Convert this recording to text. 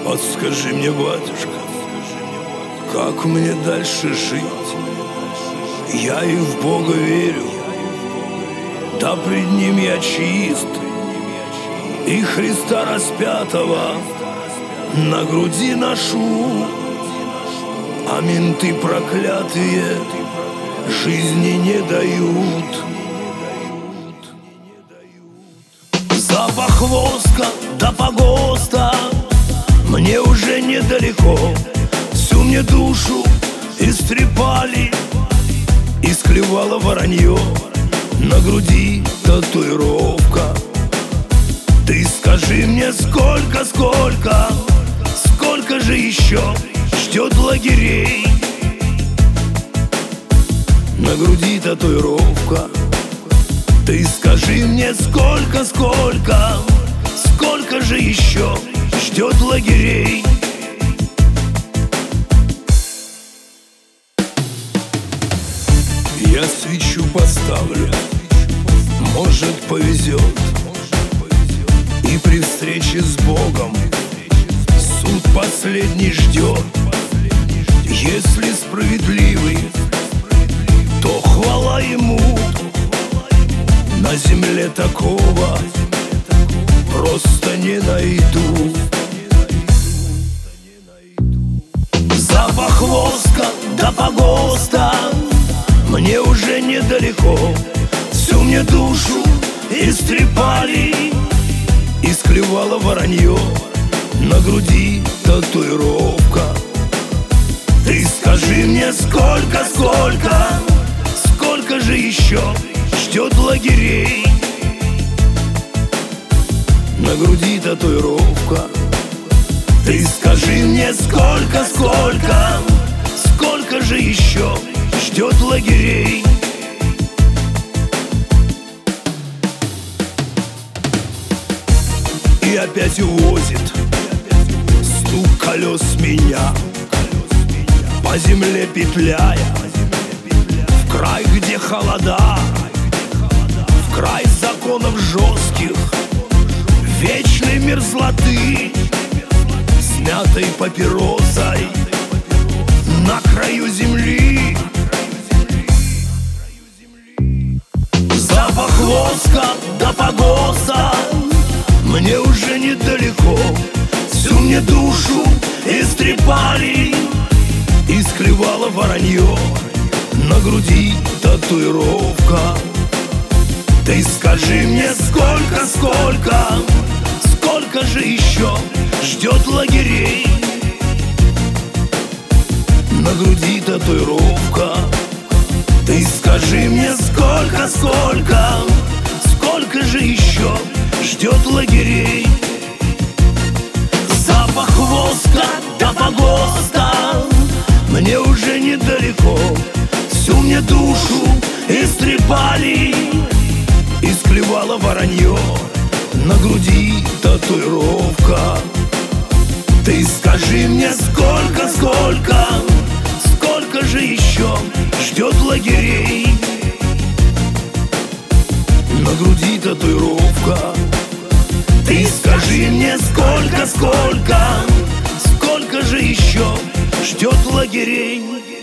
Подскажи мне, батюшка, как мне дальше жить? Я и в Бога верю, да пред Ним я чист, и Христа распятого на груди ношу. А менты проклятые жизни не дают. Запах воска до погоста мне уже недалеко. Всю мне душу истрепали, исклевало воронье. На груди татуировка. Ты скажи мне, сколько же еще ждет лагерей? На груди татуировка. Ты скажи мне, сколько же еще ждет лагерей? Я свечу поставлю, может повезет, и при встрече с Богом суд последний ждет. Если справедливый, то хвала Ему. На земле такого просто не найду. Запах воска до погоста мне уже недалеко. Всю мне душу истрепали, исклевало воронье. На груди татуировка. Ты скажи мне, сколько же еще ждет лагерей? На груди татуировка. Ты скажи мне, сколько же еще ждет лагерей? И опять увозит стук колес меня, по земле петляя, в край, где холода, в край законов жестких, вечной мерзлоты, смятой папиросой на краю земли. Запах воска до погоста мне уже недалеко. Всю мне душу истрепали, исклевало воронье. На груди татуировка. Ты скажи мне, сколько же еще ждет лагерей? На груди татуировка. Ты скажи мне, сколько же еще ждет лагерей? Запах воска до погоста мне уже недалеко. Всю мне душу истрепали, исклевало воронье. На груди татуировка. Ты скажи мне, сколько же еще ждет лагерей? На груди татуировка. Ты скажи мне, сколько же еще ждет лагерей?